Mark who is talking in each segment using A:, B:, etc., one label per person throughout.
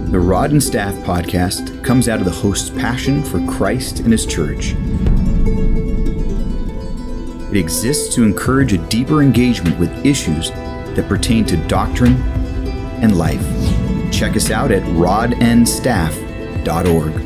A: The Rod and Staff podcast comes out of the host's passion for Christ and his church. It exists to encourage a deeper engagement with issues that pertain to doctrine and life. Check us out at rodandstaff.org.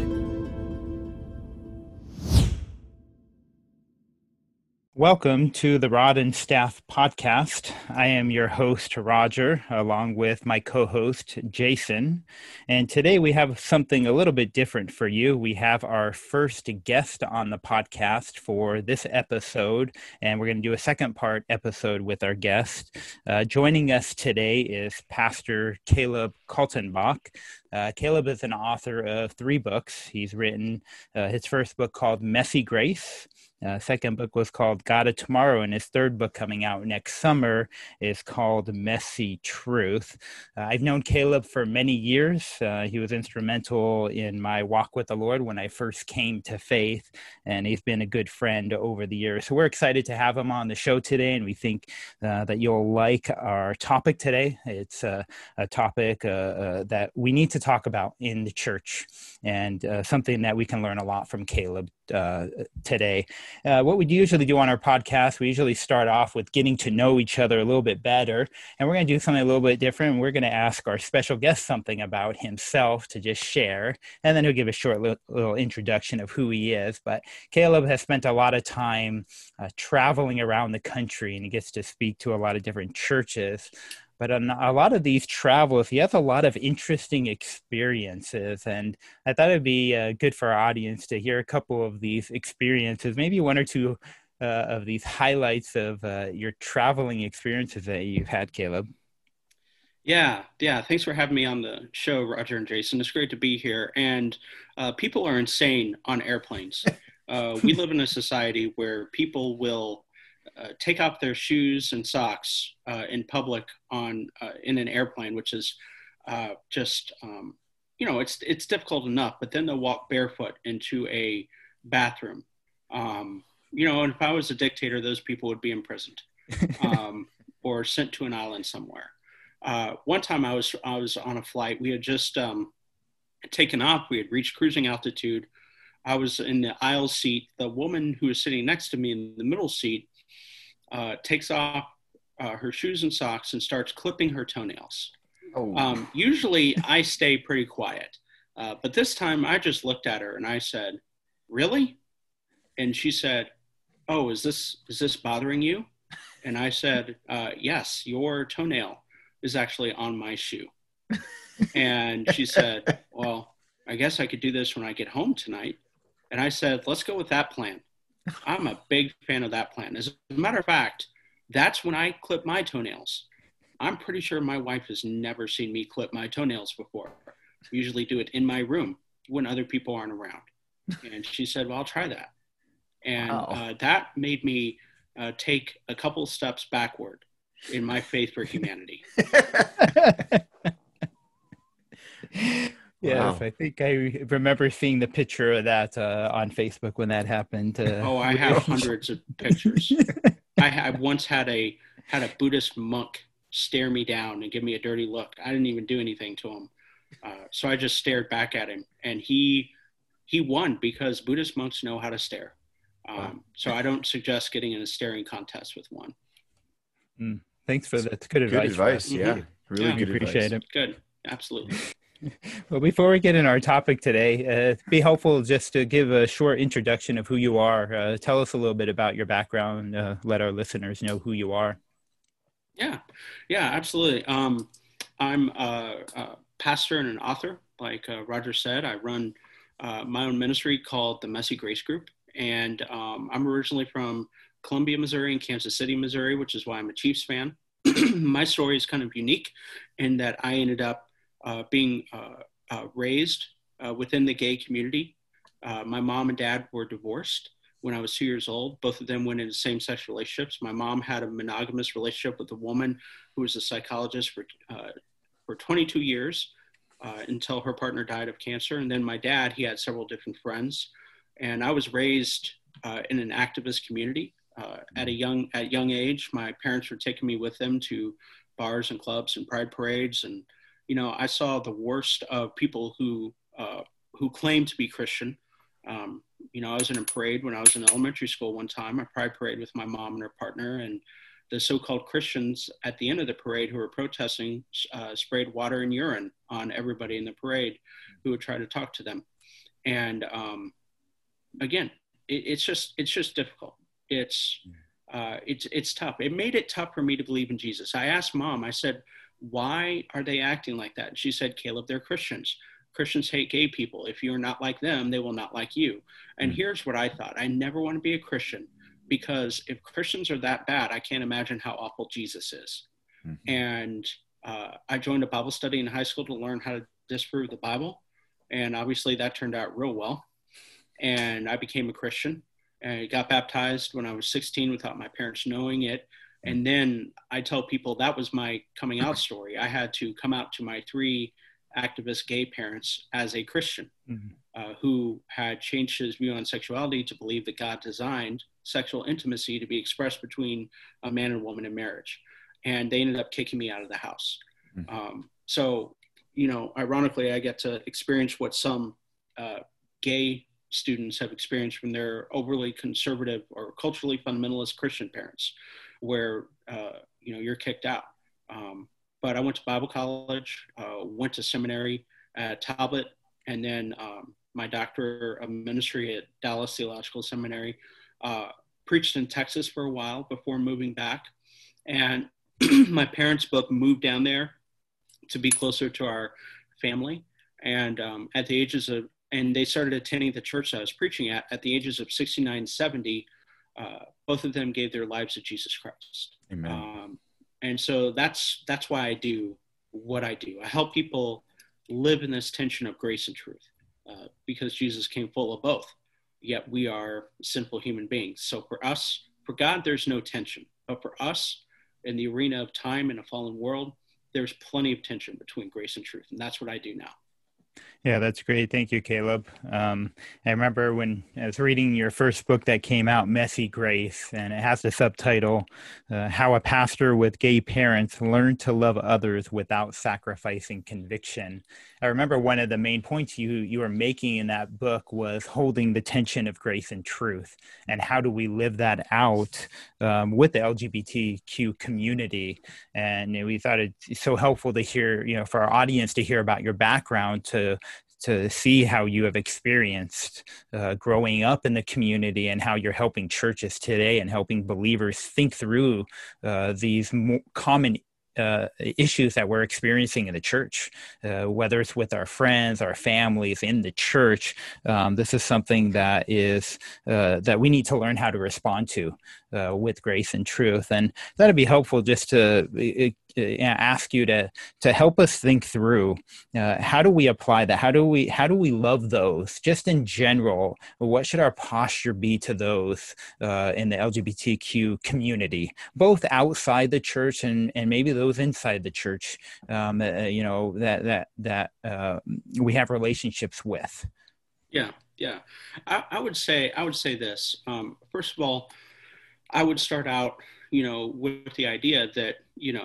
B: Welcome to the Rod and Staff podcast. I am your host, Roger, along with my co-host, Jason. And today we have something a little bit different for you. We have our first guest on the podcast for this episode, and we're going to do a second part episode with our guest. Joining us today is Pastor Caleb Kaltenbach. Caleb is an author of 3 books. He's written his first book called Messy Grace. Second book was called God of Tomorrow, and his third book coming out next summer is called Messy Truth. I've known Caleb for many years. He was instrumental in my walk with the Lord when I first came to faith, and he's been a good friend over the years. So we're excited to have him on the show today, and we think that you'll like our topic today. It's a topic that we need to talk about in the church, and something that we can learn a lot from Caleb today. What we usually do on our podcast, we usually start off with getting to know each other a little bit better, and we're going to do something a little bit different. We're going to ask our special guest something about himself to just share, and then he'll give a short little introduction of who he is. But Caleb has spent a lot of time traveling around the country, and he gets to speak to a lot of different churches. But on a lot of these travels, he has a lot of interesting experiences, and I thought it'd be good for our audience to hear a couple of these experiences, maybe one or two of these highlights of your traveling experiences that you've had, Caleb.
C: Yeah. Thanks for having me on the show, Roger and Jason. It's great to be here. And people are insane on airplanes. We live in a society where people will take off their shoes and socks in public in an airplane, which is it's difficult enough, but then they'll walk barefoot into a bathroom. And if I was a dictator, those people would be imprisoned or sent to an island somewhere. One time I was on a flight. We had just taken off. We had reached cruising altitude. I was in the aisle seat. The woman who was sitting next to me in the middle seat takes off her shoes and socks and starts clipping her toenails. Oh. Usually I stay pretty quiet, but this time I just looked at her and I said, "Really?" And she said, "Oh, is this bothering you?" And I said, "Yes, your toenail is actually on my shoe." And she said, "Well, I guess I could do this when I get home tonight." And I said, "Let's go with that plan." I'm a big fan of that plan. As a matter of fact, that's when I clip my toenails. I'm pretty sure my wife has never seen me clip my toenails before. I usually do it in my room when other people aren't around. And she said, "Well, I'll try that." And wow. That made me take a couple steps backward in my faith for humanity.
B: Yes, wow. I think I remember seeing the picture of that on Facebook when that happened.
C: I have hundreds of pictures. I once had a Buddhist monk stare me down and give me a dirty look. I didn't even do anything to him. So I just stared back at him, and he won because Buddhist monks know how to stare. So I don't suggest getting in a staring contest with one.
B: Thanks for that. Good advice.
D: Good advice, yeah. Really good advice.
B: Appreciate it.
C: Good, absolutely.
B: Well, before we get in our topic today, it'd be helpful just to give a short introduction of who you are. Tell us a little bit about your background. Let our listeners know who you are.
C: Yeah, absolutely. I'm a pastor and an author. Like Roger said, I run my own ministry called the Messy Grace Group. And I'm originally from Columbia, Missouri and Kansas City, Missouri, which is why I'm a Chiefs fan. My story is kind of unique in that I ended up being raised within the gay community. My mom and dad were divorced when I was 2 years old. Both of them went into same-sex relationships. My mom had a monogamous relationship with a woman who was a psychologist for 22 years until her partner died of cancer. And then my dad, he had several different friends. And I was raised in an activist community. At young age. My parents were taking me with them to bars and clubs and pride parades and I saw the worst of people who claim to be Christian. I was in a parade when I was in elementary school one time, a pride parade with my mom and her partner, and the so-called Christians at the end of the parade who were protesting sprayed water and urine on everybody in the parade who would try to talk to them. And again, it's just difficult. It's tough. It made it tough for me to believe in Jesus. I asked Mom, I said, why are they acting like that? And she said, Caleb, they're Christians. Christians hate gay people. If you're not like them, they will not like you. And here's what I thought. I never want to be a Christian, because if Christians are that bad, I can't imagine how awful Jesus is. Mm-hmm. And I joined a Bible study in high school to learn how to disprove the Bible. And obviously that turned out real well. And I became a Christian. And I got baptized when I was 16 without my parents knowing it. And then I tell people that was my coming out story. I had to come out to my 3 activist gay parents as a Christian, who had changed his view on sexuality to believe that God designed sexual intimacy to be expressed between a man and woman in marriage. And they ended up kicking me out of the house. So, ironically, I get to experience what some gay students have experienced from their overly conservative or culturally fundamentalist Christian parents, where, you're kicked out. But I went to Bible college, went to seminary at Talbot, and then my doctor of ministry at Dallas Theological Seminary. Preached in Texas for a while before moving back. And my parents both moved down there to be closer to our family. And at the ages of, and they started attending the church I was preaching at the ages of 69, 70, both of them gave their lives to Jesus Christ.
D: Amen.
C: And so that's why I do what I do. I help people live in this tension of grace and truth, because Jesus came full of both, yet we are sinful human beings. So for God, there's no tension. But for us, in the arena of time in a fallen world, there's plenty of tension between grace and truth. And that's what I do now.
B: Yeah, that's great. Thank you, Caleb. I remember when I was reading your first book that came out, Messy Grace, and it has the subtitle, How a Pastor with Gay Parents Learned to Love Others Without Sacrificing Conviction. I remember one of the main points you were making in that book was holding the tension of grace and truth, and how do we live that out with the LGBTQ community. And we thought it's so helpful to hear, for our audience to hear about your background, to see how you have experienced growing up in the community and how you're helping churches today and helping believers think through these common issues that we're experiencing in the church, whether it's with our friends, our families, in the church. This is something that is that we need to learn how to respond to with grace and truth. And that'd be helpful just to ask you to help us think through how do we apply that? How do we love those just in general? What should our posture be to those in the LGBTQ community, both outside the church and maybe those inside the church, that we have relationships with?
C: Yeah. I would say this. First of all, I would start out, with the idea that,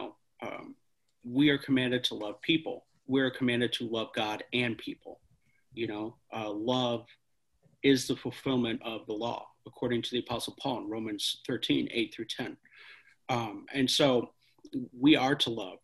C: we are commanded to love people. We're commanded to love God and people. Love is the fulfillment of the law, according to the Apostle Paul in Romans 13, 8 through 10. And so we are to love.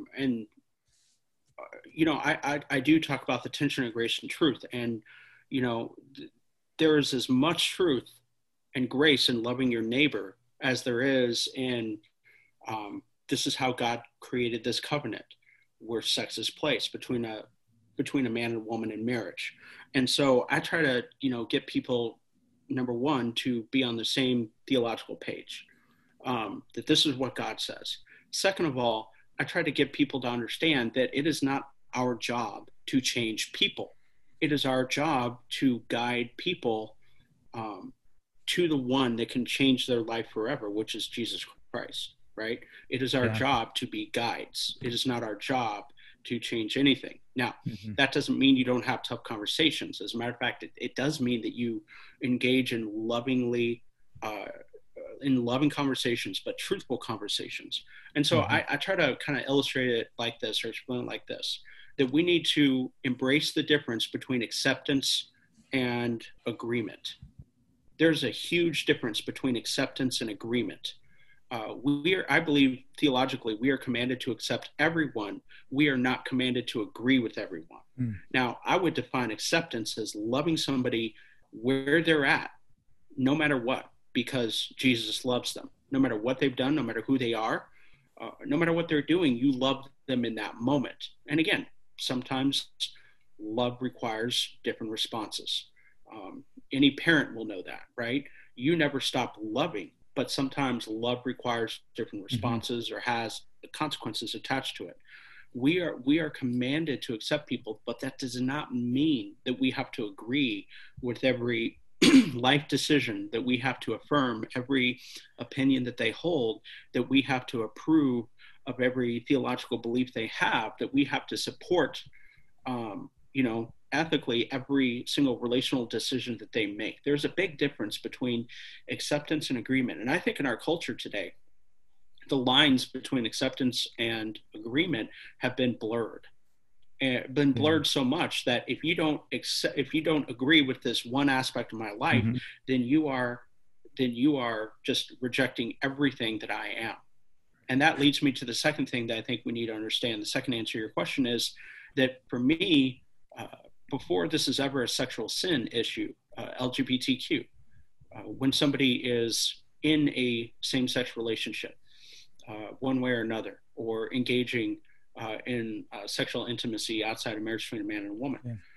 C: I do talk about the tension of grace and truth. And, there is as much truth and grace in loving your neighbor as there is in this is how God created this covenant where sex is placed between a man and a woman in marriage. And so I try to, get people, number one, to be on the same theological page, that this is what God says. Second of all, I try to get people to understand that it is not our job to change people. It is our job to guide people to the one that can change their life forever, which is Jesus Christ, right? It is our job to be guides. It is not our job to change anything. Now, that doesn't mean you don't have tough conversations. As a matter of fact, it does mean that you engage in lovingly in loving conversations, but truthful conversations. And so I try to kind of illustrate it like this, or explain it like this, that we need to embrace the difference between acceptance and agreement. There's a huge difference between acceptance and agreement. I believe theologically, we are commanded to accept everyone. We are not commanded to agree with everyone. Now, I would define acceptance as loving somebody where they're at, no matter what, because Jesus loves them. No matter what they've done, no matter who they are, no matter what they're doing, you love them in that moment. And again, sometimes love requires different responses. Any parent will know that, right? You never stop loving, but sometimes love requires different responses or has consequences attached to it. We are commanded to accept people, but that does not mean that we have to agree with every life decision, that we have to affirm every opinion that they hold, that we have to approve of every theological belief they have, that we have to support, ethically every single relational decision that they make. There's a big difference between acceptance and agreement. And I think in our culture today, the lines between acceptance and agreement have been blurred. Been blurred so much that if you don't agree with this one aspect of my life, then you are just rejecting everything that I am. And that leads me to the second thing that I think we need to understand. The second answer to your question is that for me, before this is ever a sexual sin issue, LGBTQ, when somebody is in a same-sex relationship, one way or another, or engaging in sexual intimacy outside of marriage between a man and a woman,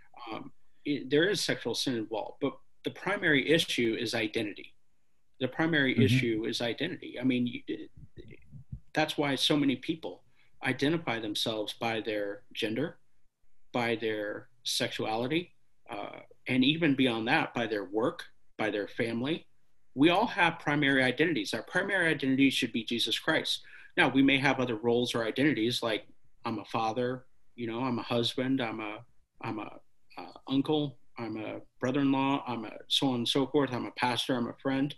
C: there is sexual sin involved. But the primary issue is identity. The primary issue is identity. I mean, that's why so many people identify themselves by their gender, by their sexuality, and even beyond that, by their work, by their family. We all have primary identities. Our primary identity should be Jesus Christ. Now, we may have other roles or identities, like I'm a father, I'm a husband, I'm a uncle, I'm a brother-in-law, I'm a so on and so forth, I'm a pastor, I'm a friend.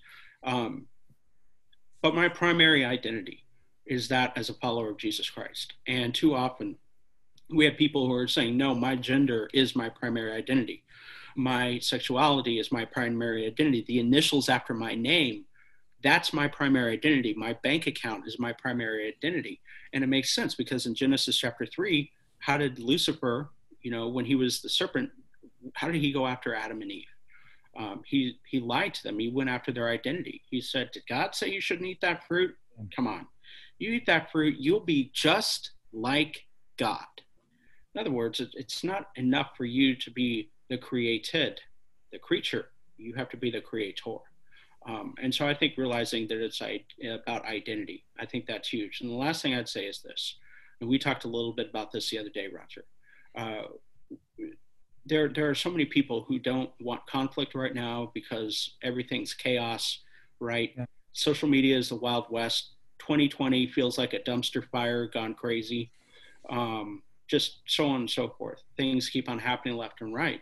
C: But my primary identity is that as a follower of Jesus Christ. And too often, we have people who are saying, no, my gender is my primary identity. My sexuality is my primary identity. The initials after my name, that's my primary identity. My bank account is my primary identity. And it makes sense because in Genesis chapter 3, how did Lucifer, when he was the serpent, how did he go after Adam and Eve? He lied to them. He went after their identity. He said, did God say you shouldn't eat that fruit? Come on. You eat that fruit, you'll be just like God. In other words, it's not enough for you to be the created, the creature. You have to be the creator. And so I think realizing that it's about identity, I think that's huge. And the last thing I'd say is this, and we talked a little bit about this the other day, Roger. There are so many people who don't want conflict right now because everything's chaos, right? Yeah. Social media is the Wild West. 2020 feels like a dumpster fire gone crazy. Just so on and so forth. Things keep on happening left and right.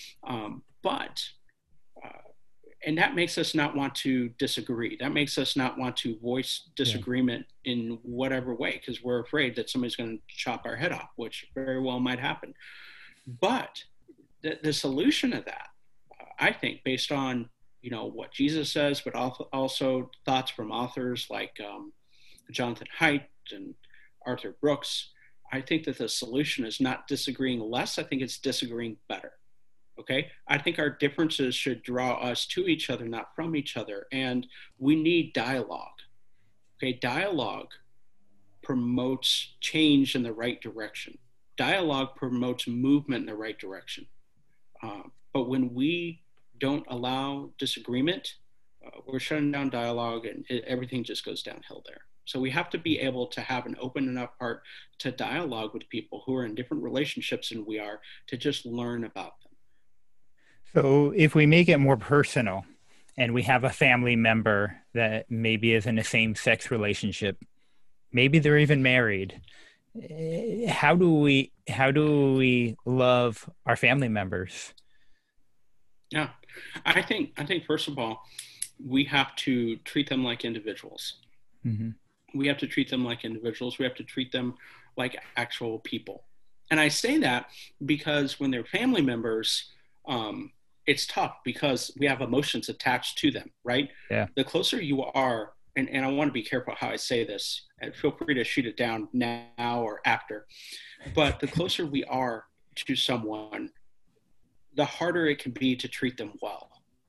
C: And that makes us not want to disagree. That makes us not want to voice disagreement in whatever way, because we're afraid that somebody's going to chop our head off, which very well might happen. But the solution to that, I think, based on, what Jesus says, but also thoughts from authors like Jonathan Haidt and Arthur Brooks, I think that the solution is not disagreeing less. I think it's disagreeing better. Okay. I think our differences should draw us to each other, not from each other. And we need dialogue. Okay. Dialogue promotes change in the right direction. Dialogue promotes movement in the right direction. But when we don't allow disagreement, we're shutting down dialogue and everything just goes downhill there. So we have to be able to have an open enough heart to dialogue with people who are in different relationships than we are, to just learn about them.
B: So if we make it more personal and we have a family member that maybe is in a same-sex relationship, maybe they're even married, how do we love our family members?
C: Yeah, I think first of all, we have to treat them like individuals.
B: Mm-hmm.
C: We have to treat them like individuals. We have to treat them like actual people. And I say that because when they're family members, it's tough because we have emotions attached to them, right?
B: Yeah.
C: The closer you are, and I want to be careful how I say this, and feel free to shoot it down now or after, but the closer we are to someone, the harder it can be to treat them well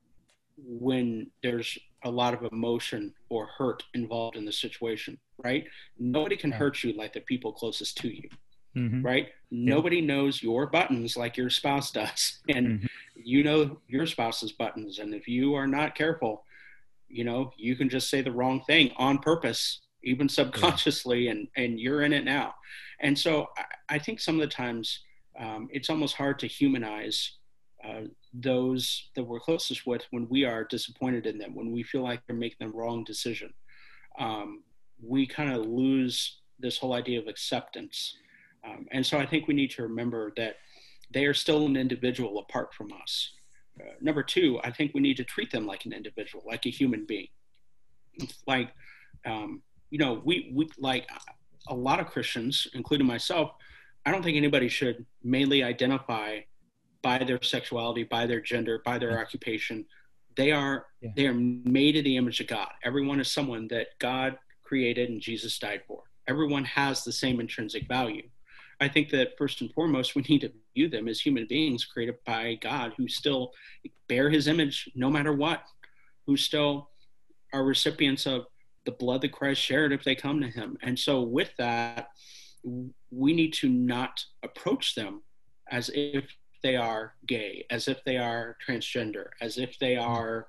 C: when there's a lot of emotion or hurt involved in the situation, right? Nobody can hurt you like the people closest to you, right? Nobody knows your buttons like your spouse does. And you know your spouse's buttons. And if you are not careful, you know, you can just say the wrong thing on purpose, even subconsciously, and you're in it now. And so I think some of the times it's almost hard to humanize those that we're closest with when we are disappointed in them, when we feel like they're making the wrong decision. We kind of lose this whole idea of acceptance. And so I think we need to remember that they are still an individual apart from us. Number two, I think we need to treat them like an individual, like a human being. Like, you know, we like a lot of Christians, including myself, I don't think anybody should mainly identify by their sexuality, by their gender, by their occupation. They are made in the image of God. Everyone is someone that God created and Jesus died for. Everyone has the same intrinsic value. I think that first and foremost, we need to view them as human beings created by God who still bear his image no matter what, who still are recipients of the blood that Christ shared if they come to him. And so with that, we need to not approach them as if they are gay, as if they are transgender, as if they are,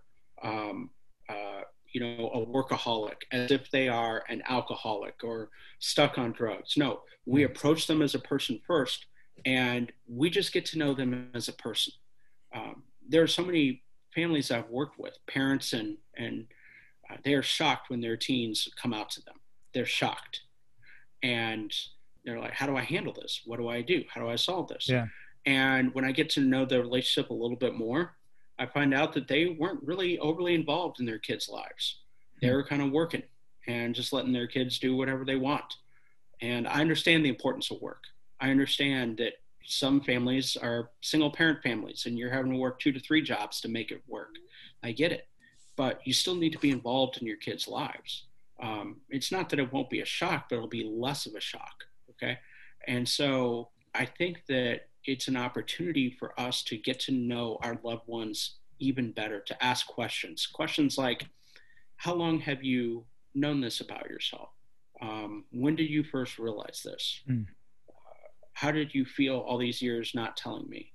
C: you know, a workaholic, as if they are an alcoholic or stuck on drugs. No, we approach them as a person first, and we just get to know them as a person. There are so many families I've worked with, parents, and they are shocked when their teens come out to them. They're shocked. And they're like, how do I handle this? What do I do? How do I solve this?
B: Yeah.
C: And when I get to know their relationship a little bit more, I find out that they weren't really overly involved in their kids' lives. They were kind of working and just letting their kids do whatever they want. And I understand the importance of work. I understand that some families are single parent families and you're having to work 2 to 3 jobs to make it work. I get it. But you still need to be involved in your kids' lives. It's not that it won't be a shock, but it'll be less of a shock. Okay. And so I think that it's an opportunity for us to get to know our loved ones even better, to ask questions like, how long have you known this about yourself? When did you first realize this? How did you feel all these years not telling me?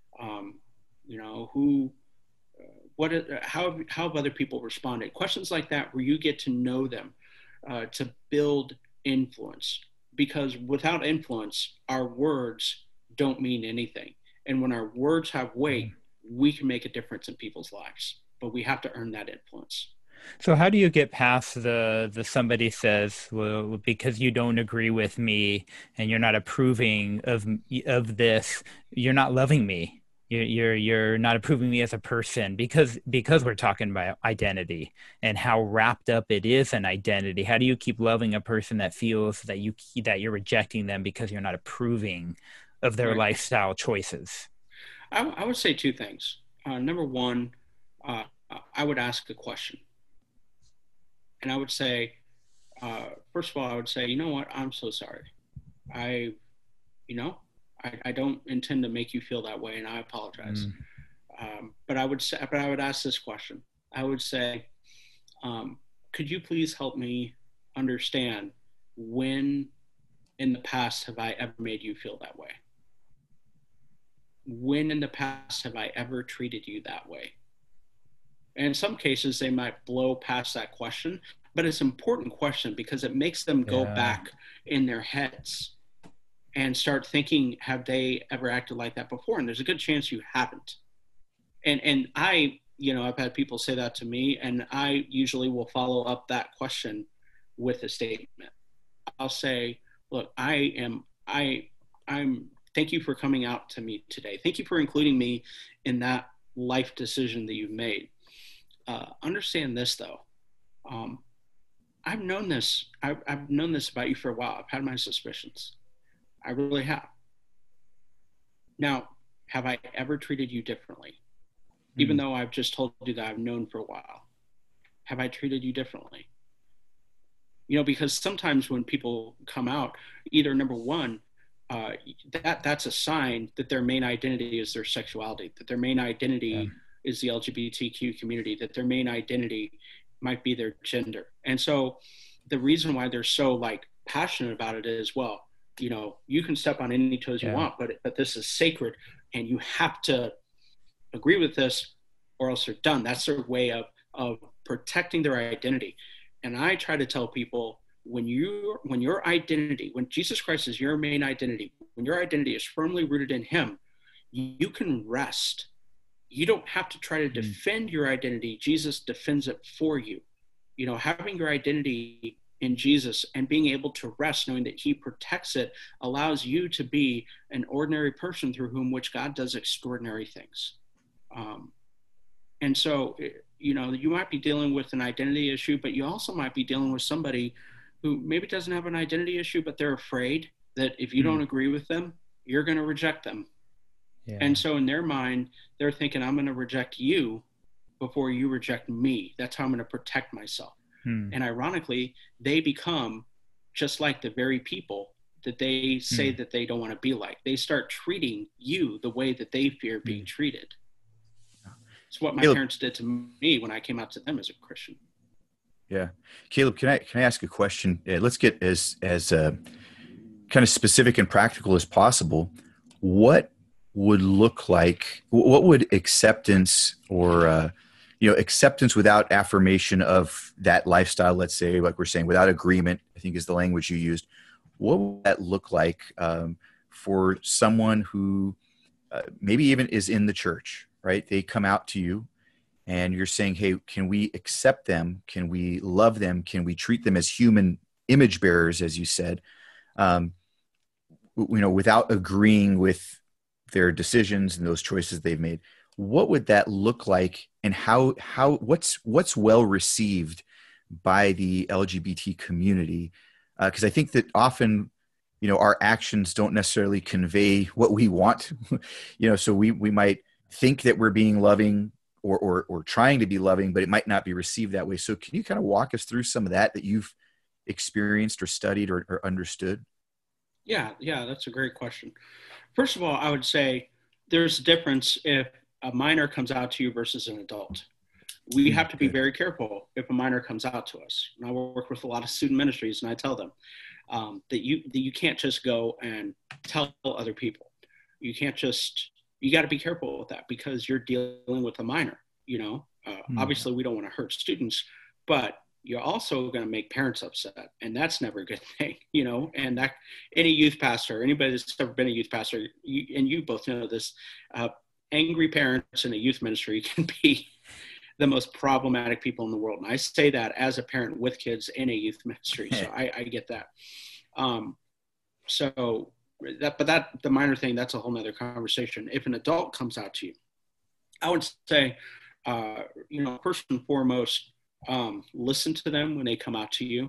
C: You know, how have other people responded? Questions like that, where you get to know them, to build influence. Because without influence, our words don't mean anything. And when our words have weight, we can make a difference in people's lives. But we have to earn that influence.
B: So how do you get past the somebody says, well, because you don't agree with me and you're not approving of this, you're not loving me. You're not approving me as a person, because we're talking about identity and how wrapped up it is in identity. How do you keep loving a person that feels that you're rejecting them because you're not approving of their lifestyle choices?
C: I would say 2 things. Number one, I would ask a question. And I would say, first of all, I would say, you know what? I'm so sorry. I don't intend to make you feel that way, and I apologize. But I would ask this question. I would say, could you please help me understand when in the past have I ever made you feel that way? When in the past have I ever treated you that way? And in some cases, they might blow past that question, but it's an important question because it makes them go back in their heads and start thinking, have they ever acted like that before? And there's a good chance you haven't. And I've had people say that to me, and I usually will follow up that question with a statement. I'll say, look, I'm thank you for coming out to me today. Thank you for including me in that life decision that you've made. Understand this though. I've known this. I've known this about you for a while. I've had my suspicions. I really have. Now, have I ever treated you differently? Even though I've just told you that I've known for a while, have I treated you differently? Because sometimes when people come out, either number one, that's a sign that their main identity is their sexuality, that their main identity is the LGBTQ community, that their main identity might be their gender. And so the reason why they're so passionate about it is, well, you can step on any toes you want, but this is sacred and you have to agree with this or else they're done. That's their way of protecting their identity. And I try to tell people, when your identity, when Jesus Christ is your main identity, when your identity is firmly rooted in him, you can rest. You don't have to try to defend your identity. Jesus defends it for you. Having your identity in Jesus and being able to rest, knowing that he protects it, allows you to be an ordinary person through whom which God does extraordinary things. And so, you might be dealing with an identity issue, but you also might be dealing with somebody who maybe doesn't have an identity issue, but they're afraid that if you don't agree with them, you're going to reject them. Yeah. And so in their mind, they're thinking, I'm going to reject you before you reject me. That's how I'm going to protect myself. And ironically, they become just like the very people that they say that they don't want to be like. They start treating you the way that they fear being treated. It's what my parents did to me when I came out to them as a Christian.
A: Yeah. Caleb, can I ask a question? Let's get as kind of specific and practical as possible. What would acceptance or, acceptance without affirmation of that lifestyle, let's say, like we're saying, without agreement, I think is the language you used. What would that look like for someone who maybe even is in the church, right? They come out to you and you're saying, hey, can we accept them? Can we love them? Can we treat them as human image bearers, as you said, without agreeing with their decisions and those choices they've made? What would that look like, and what's well received by the LGBT community? Because I think that often, our actions don't necessarily convey what we want. So we might think that we're being loving or trying to be loving, but it might not be received that way. So can you kind of walk us through some of that you've experienced or studied or understood?
C: Yeah, that's a great question. First of all, I would say there's a difference if a minor comes out to you versus an adult. We have to be very careful if a minor comes out to us. And I work with a lot of student ministries, and I tell them that you can't just go and tell other people. You got to be careful with that because you're dealing with a minor. Obviously we don't want to hurt students, but you're also going to make parents upset, and that's never a good thing, and that any youth pastor, anybody that's ever been a youth pastor, and you both know this, angry parents in a youth ministry can be the most problematic people in the world. And I say that as a parent with kids in a youth ministry. So I get that. The minor thing, that's a whole nother conversation. If an adult comes out to you, I would say, first and foremost, listen to them when they come out to you,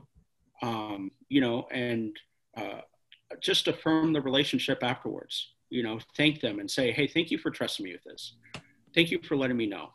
C: and just affirm the relationship afterwards. Thank them and say, hey, thank you for trusting me with this. Thank you for letting me know.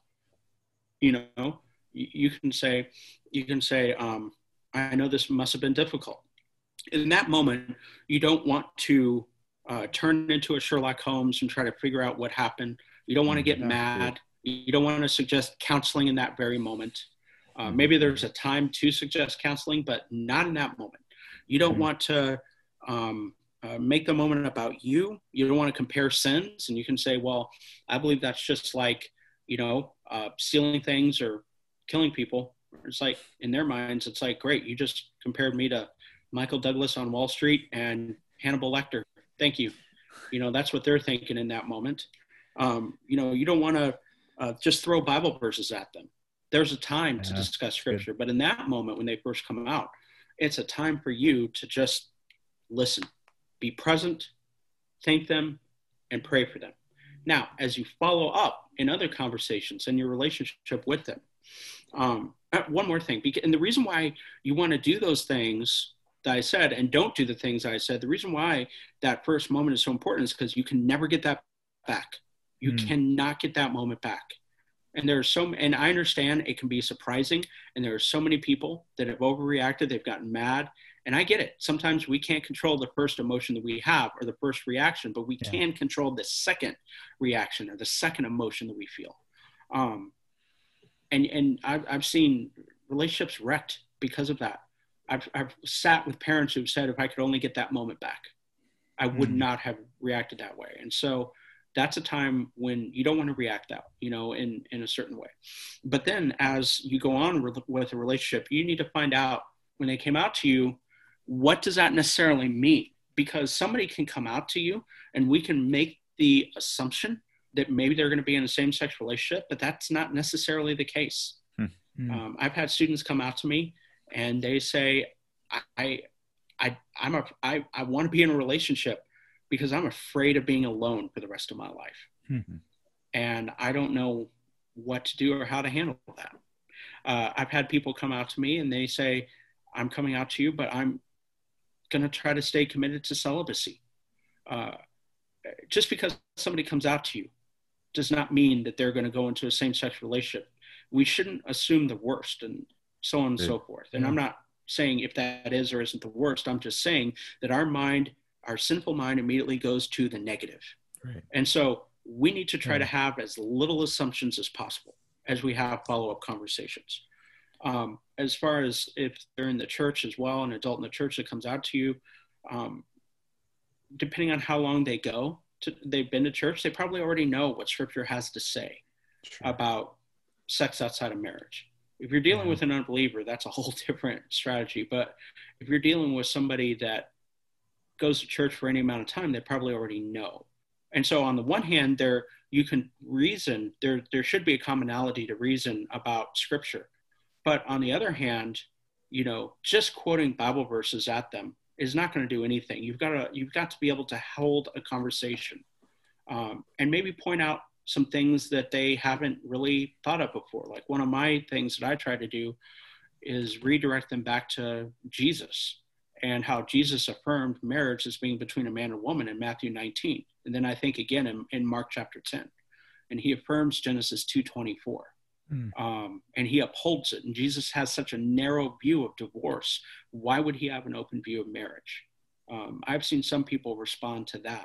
C: You can say, I know this must have been difficult. In that moment, you don't want to turn into a Sherlock Holmes and try to figure out what happened. You don't want to get mad. You don't want to suggest counseling in that very moment. Maybe there's a time to suggest counseling, but not in that moment. You don't want to make the moment about you. You don't want to compare sins. And you can say, well, I believe that's just like, stealing things or killing people. It's like, in their minds, it's like, great, you just compared me to Michael Douglas on Wall Street and Hannibal Lecter. Thank you. That's what they're thinking in that moment. You don't want to just throw Bible verses at them. There's a time to discuss scripture, but in that moment, when they first come out, it's a time for you to just listen, be present, thank them, and pray for them. Now, as you follow up in other conversations in your relationship with them, One more thing, and the reason why you want to do those things that I said and don't do the things I said, the reason why that first moment is so important is because you can never get that back. You cannot get that moment back. And and I understand it can be surprising. And there are so many people that have overreacted. They've gotten mad. And I get it. Sometimes we can't control the first emotion that we have or the first reaction, but we can control the second reaction or the second emotion that we feel. And I've seen relationships wrecked because of that. I've sat with parents who've said, if I could only get that moment back, I would not have reacted that way. And so that's a time when you don't want to react out, in a certain way. But then as you go on with a relationship, you need to find out when they came out to you, what does that necessarily mean? Because somebody can come out to you and we can make the assumption that maybe they're going to be in a same-sex relationship, but that's not necessarily the case. I've had students come out to me and they say, I want to be in a relationship because I'm afraid of being alone for the rest of my life. And I don't know what to do or how to handle that. I've had people come out to me and they say, I'm coming out to you, but I'm going to try to stay committed to celibacy. Just because somebody comes out to you does not mean that they're going to go into a same-sex relationship. We shouldn't assume the worst and so on and so forth. And I'm not saying if that is or isn't the worst. I'm just saying that our sinful mind immediately goes to the negative.
A: Right.
C: And so we need to try to have as little assumptions as possible as we have follow-up conversations. As far as if they're in the church as well, an adult in the church that comes out to you, depending on how long they've been to church, they probably already know what scripture has to say about sex outside of marriage. If you're dealing with an unbeliever, that's a whole different strategy. But if you're dealing with somebody that goes to church for any amount of time, they probably already know. And so on the one hand, you can reason, there should be a commonality to reason about scripture. But on the other hand, just quoting Bible verses at them is not going to do anything. You've got to be able to hold a conversation and maybe point out some things that they haven't really thought of before. Like one of my things that I try to do is redirect them back to Jesus and how Jesus affirmed marriage as being between a man and a woman in Matthew 19. And then I think again in Mark chapter 10, and he affirms Genesis 2:24. And he upholds it. And Jesus has such a narrow view of divorce. Why would he have an open view of marriage? I've seen some people respond to that.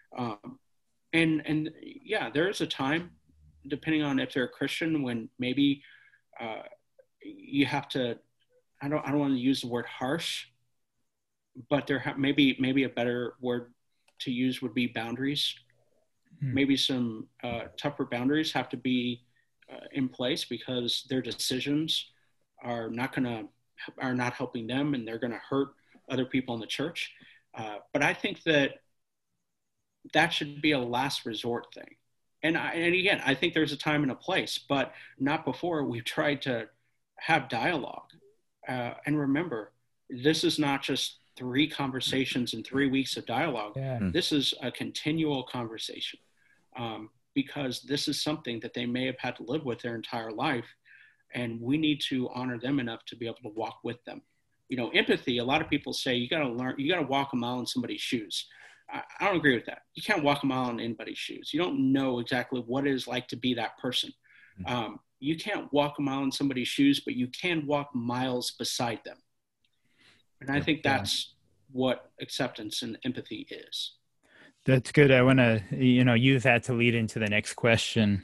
C: And there is a time, depending on if they're a Christian, when maybe you have to, I don't want to use the word harsh, but there maybe a better word to use would be boundaries. Maybe some tougher boundaries have to be in place because their decisions are not helping them, and they're going to hurt other people in the church. But I think that should be a last resort thing. And again, I think there's a time and a place, but not before we've tried to have dialogue. And remember, this is not just 3 conversations and 3 weeks of dialogue. This is a continual conversation. Because this is something that they may have had to live with their entire life, and we need to honor them enough to be able to walk with them. Empathy, a lot of people say you got to walk a mile in somebody's shoes. I don't agree with that. You can't walk a mile in anybody's shoes. You don't know exactly what it is like to be that person. You can't walk a mile in somebody's shoes, but you can walk miles beside them. And I think that's what acceptance and empathy is.
B: That's good. I want to, use that to lead into the next question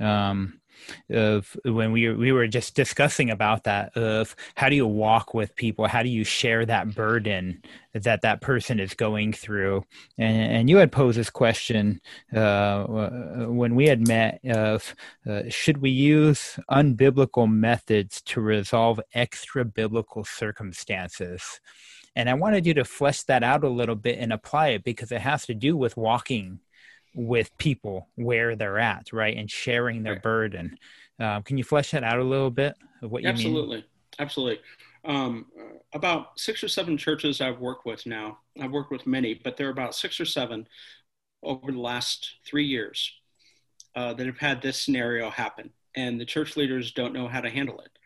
B: of when we were just discussing about that, of how do you walk with people? How do you share that burden that person is going through? And you had posed this question when we had met of should we use unbiblical methods to resolve extra biblical circumstances? And I wanted you to flesh that out a little bit and apply it, because it has to do with walking with people where they're at, right? And sharing their burden. Can you flesh that out a little bit of what you mean?
C: Absolutely. About 6 or 7 churches I've worked with now. I've worked with many, but there are about 6 or 7 over the last 3 years that have had this scenario happen. and the church leaders don't know how to handle it.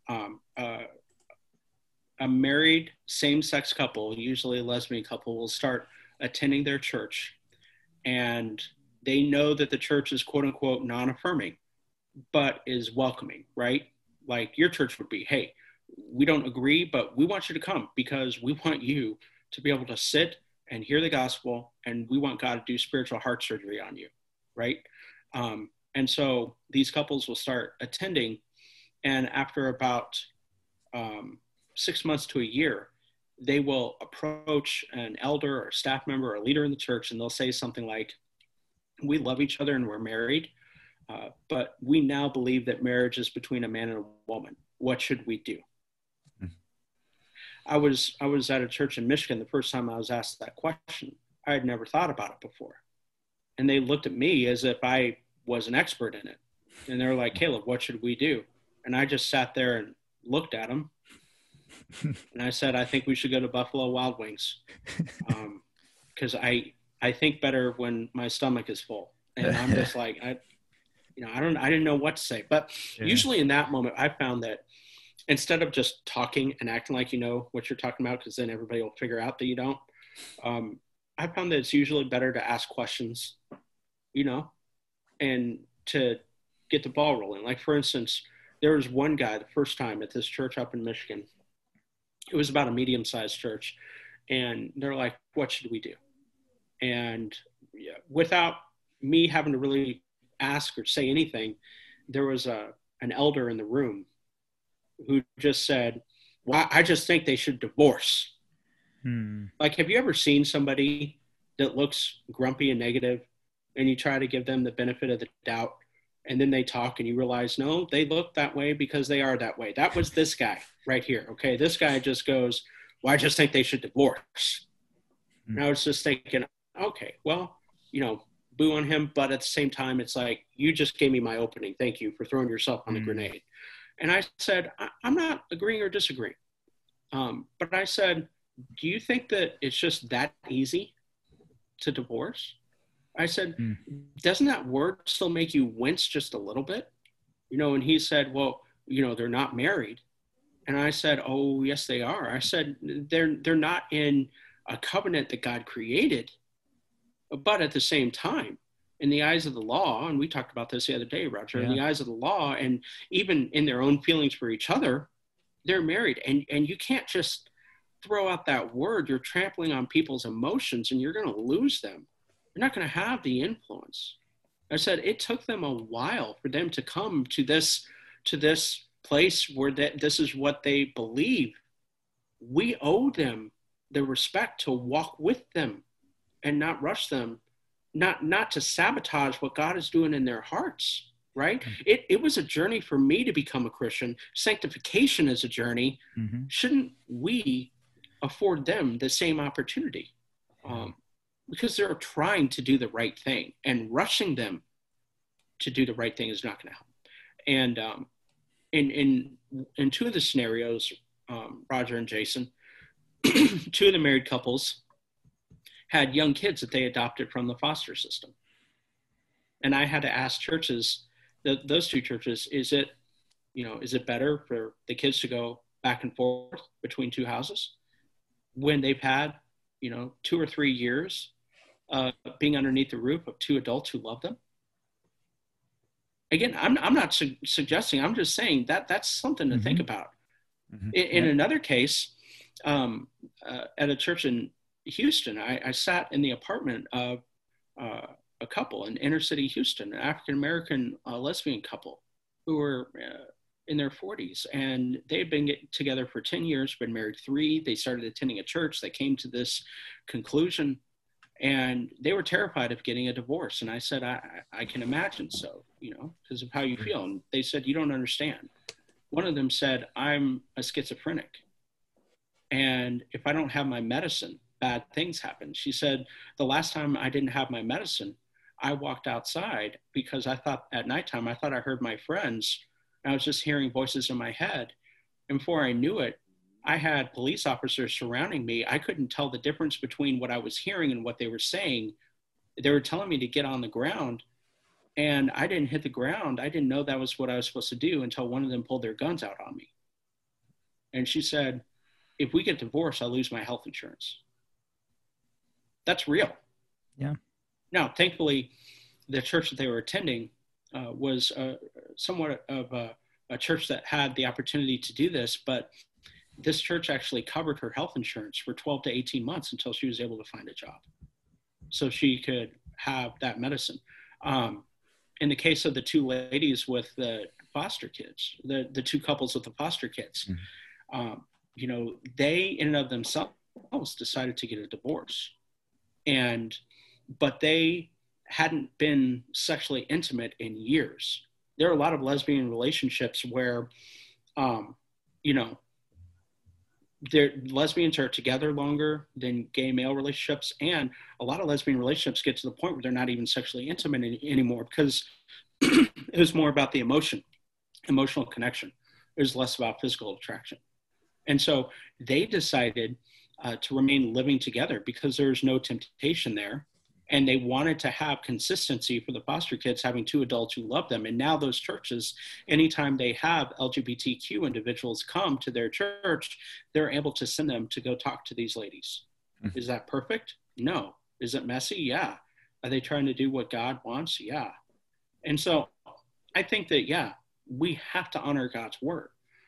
C: A married same-sex couple, usually a lesbian couple, will start attending their church, and they know that the church is quote unquote non-affirming, but is welcoming, right? Like your church would be, hey, we don't agree, but we want you to come because we want you to be able to sit and hear the gospel, and we want God to do spiritual heart surgery on you, right? And so these couples will start attending, and after about 6 months to a year, they will approach an elder or a staff member or a leader in the church, and they'll say something like, we love each other and we're married, but we now believe that marriage is between a man and a woman. What should we do? I was at a church in Michigan the first time I was asked that question. I had never thought about it before. And they looked at me as if I was an expert in it. And they were like, Caleb, what should we do? And I just sat there and looked at them. And I said, I think we should go to Buffalo Wild Wings. Because I think better when my stomach is full. And I'm just like, I didn't know what to say. But usually in that moment, I found that instead of just talking and acting like you know what you're talking about, because then everybody will figure out that you don't, I found that it's usually better to ask questions, and to get the ball rolling. Like, for instance, there was one guy the first time at this church up in Michigan. It was about a medium-sized church. And they're like, what should we do? And without me having to really ask or say anything, there was an elder in the room who just said, well, I just think they should divorce. Like, have you ever seen somebody that looks grumpy and negative, and you try to give them the benefit of the doubt, and then they talk and you realize, no, they look that way because they are that way? That was this guy right here. Okay. This guy just goes, well, I just think they should divorce. And I was just thinking, okay, well, boo on him. But at the same time, it's like, you just gave me my opening. Thank you for throwing yourself on the grenade. And I said, I'm not agreeing or disagreeing. But I said, do you think that it's just that easy to divorce? I said, doesn't that word still make you wince just a little bit? And he said, well, they're not married. And I said, oh, yes, they are. I said, they're not in a covenant that God created, but at the same time, in the eyes of the law, and we talked about this the other day, Roger, in the eyes of the law, and even in their own feelings for each other, they're married. And you can't just throw out that word. You're trampling on people's emotions, and you're going to lose them. You're not going to have the influence. I said, it took them a while for them to come to this place where this is what they believe. We owe them the respect to walk with them and not rush them, not to sabotage what God is doing in their hearts, right? It was a journey for me to become a Christian. Sanctification is a journey. Shouldn't we afford them the same opportunity? Because they're trying to do the right thing, and rushing them to do the right thing is not going to help. And in two of the scenarios, Roger and Jason, two of the married couples had young kids that they adopted from the foster system. And I had to ask churches, those two churches, is it better for the kids to go back and forth between two houses when they've had, 2 or 3 years being underneath the roof of two adults who love them? Again, I'm not suggesting, I'm just saying that's something to think about. In another case, at a church in Houston, I sat in the apartment of a couple in inner city Houston, an African-American lesbian couple who were in their 40s, and they had been together for 10 years, been married 3. They started attending a church. They came to this conclusion, and they were terrified of getting a divorce. And I said, I can imagine so, because of how you feel. And they said, you don't understand. One of them said, I'm a schizophrenic, and if I don't have my medicine, bad things happen. She said, the last time I didn't have my medicine, I walked outside because I thought at nighttime, I thought I heard my friends. I was just hearing voices in my head. And before I knew it, I had police officers surrounding me. I couldn't tell the difference between what I was hearing and what they were saying. They were telling me to get on the ground. And I didn't hit the ground. I didn't know that was what I was supposed to do until one of them pulled their guns out on me. And she said, if we get divorced, I'll lose my health insurance. That's real.
B: Yeah.
C: Now, thankfully, the church that they were attending was somewhat of a church that had the opportunity to do this, but this church actually covered her health insurance for 12 to 18 months until she was able to find a job so she could have that medicine. In the case of the two ladies with the foster kids, the two couples with the foster kids, they in and of themselves decided to get a divorce. But they hadn't been sexually intimate in years. There are a lot of lesbian relationships where, lesbians are together longer than gay male relationships. And a lot of lesbian relationships get to the point where they're not even sexually intimate anymore because it was more about the emotional connection. It was less about physical attraction. And so they decided to remain living together because there's no temptation there. And they wanted to have consistency for the foster kids, having two adults who love them. And now those churches, anytime they have LGBTQ individuals come to their church, they're able to send them to go talk to these ladies. Mm-hmm. Is that perfect? No. Is it messy? Yeah. Are they trying to do what God wants? Yeah. And so I think that, we have to honor God's word.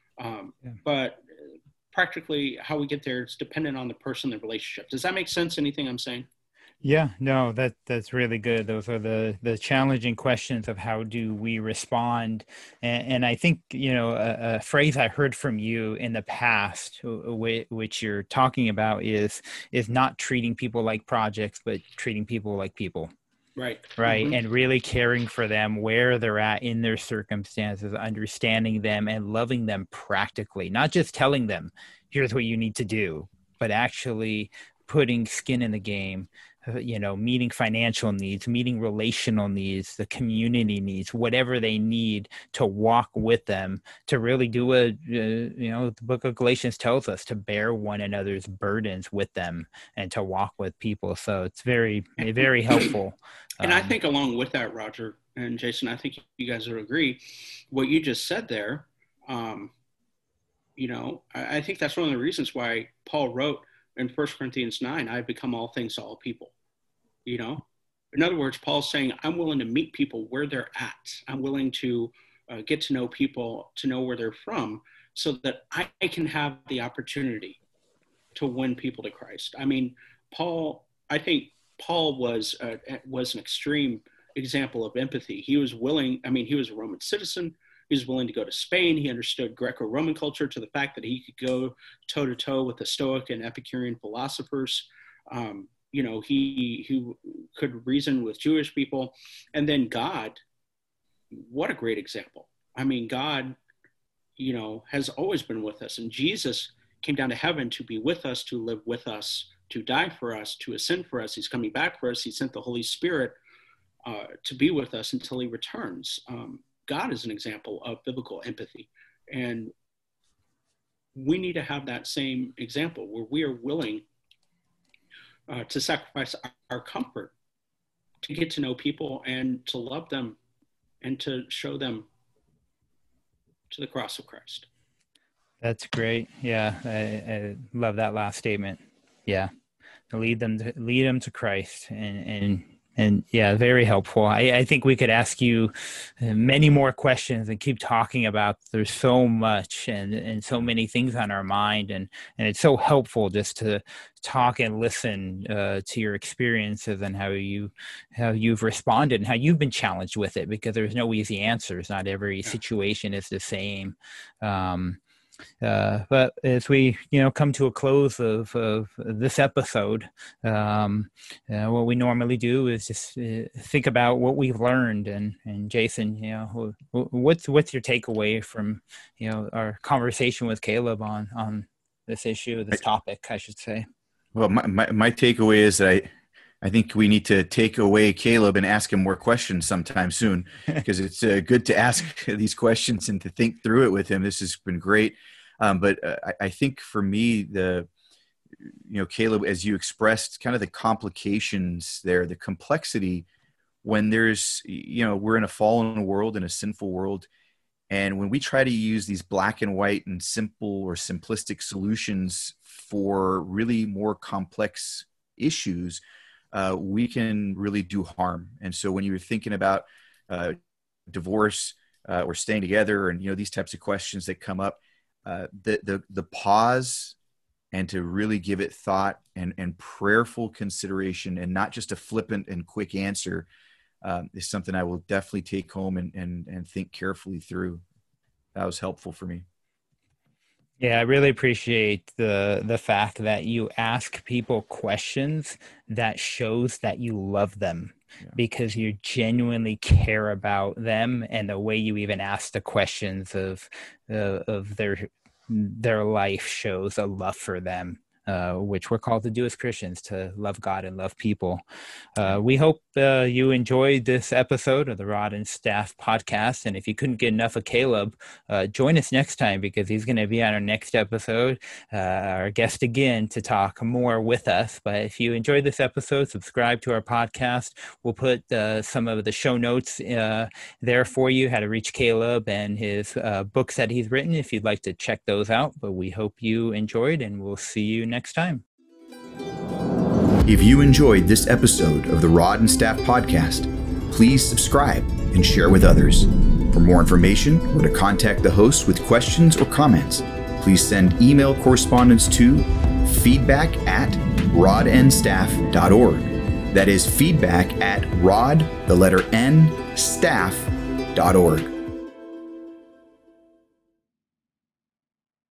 C: But practically how we get there is dependent on the person and the relationship. Does that make sense? Anything I'm saying?
B: Yeah, no, that's really good. Those are the challenging questions of how do we respond. And I think, a phrase I heard from you in the past, which you're talking about is not treating people like projects, but treating people like people.
C: Right.
B: Mm-hmm.
C: And
B: really caring for them where they're at in their circumstances, understanding them and loving them practically, not just telling them, here's what you need to do, but actually putting skin in the game, meeting financial needs, meeting relational needs, the community needs, whatever they need to walk with them, to really do the book of Galatians tells us to bear one another's burdens with them and to walk with people. So it's very, very helpful.
C: And I think along with that, Roger and Jason, I think you guys would agree what you just said there. I think that's one of the reasons why Paul wrote in 1 Corinthians 9, I've become all things to all people. In other words, Paul's saying, I'm willing to meet people where they're at. I'm willing to get to know people, to know where they're from, so that I can have the opportunity to win people to Christ. I mean, I think Paul was an extreme example of empathy. He was willing, he was a Roman citizen. He was willing to go to Spain. He understood Greco-Roman culture to the fact that he could go toe-to-toe with the Stoic and Epicurean philosophers. He could reason with Jewish people. And then God, what a great example. God, has always been with us. And Jesus came down to heaven to be with us, to live with us, to die for us, to ascend for us. He's coming back for us. He sent the Holy Spirit to be with us until he returns. God is an example of biblical empathy. And we need to have that same example where we are willing to sacrifice our comfort to get to know people and to love them and to show them to the cross of Christ.
B: That's great. Yeah, I love that last statement. Yeah, lead them to Christ, and yeah, very helpful. I think we could ask you many more questions and keep talking about. There's so much and so many things on our mind, and it's so helpful just to talk and listen to your experiences and how you've responded and how you've been challenged with it, because there's no easy answers. Not every situation is the same. But as we, come to a close of this episode, what we normally do is just think about what we've learned. And Jason, what's your takeaway from, our conversation with Caleb on this issue, this topic, I should say?
A: Well, my takeaway is that I think we need to take away Caleb and ask him more questions sometime soon, because it's good to ask these questions and to think through it with him. This has been great. But I think for me, Caleb, as you expressed kind of the complications there, the complexity when there's, we're in a fallen world, in a sinful world. And when we try to use these black and white and simple or simplistic solutions for really more complex issues, we can really do harm. And so when you're thinking about divorce or staying together and, these types of questions that come up, the pause and to really give it thought and prayerful consideration, and not just a flippant and quick answer, is something I will definitely take home and think carefully through. That was helpful for me.
B: Yeah, I really appreciate the fact that you ask people questions that shows that you love them, because you genuinely care about them, and the way you even ask the questions of their life shows a love for them, which we're called to do as Christians, to love God and love people. We hope you enjoyed this episode of the Rod and Staff podcast. And if you couldn't get enough of Caleb, join us next time, because he's going to be on our next episode, our guest again, to talk more with us. But if you enjoyed this episode, subscribe to our podcast. We'll put some of the show notes there for you, how to reach Caleb and his books that he's written, if you'd like to check those out. But we hope you enjoyed, and we'll see you next time.
A: If you enjoyed this episode of the Rod and Staff podcast, please subscribe and share with others. For more information or to contact the host with questions or comments, please send email correspondence to feedback@rodnstaff.org. That is feedback@rod, the letter N, staff.org.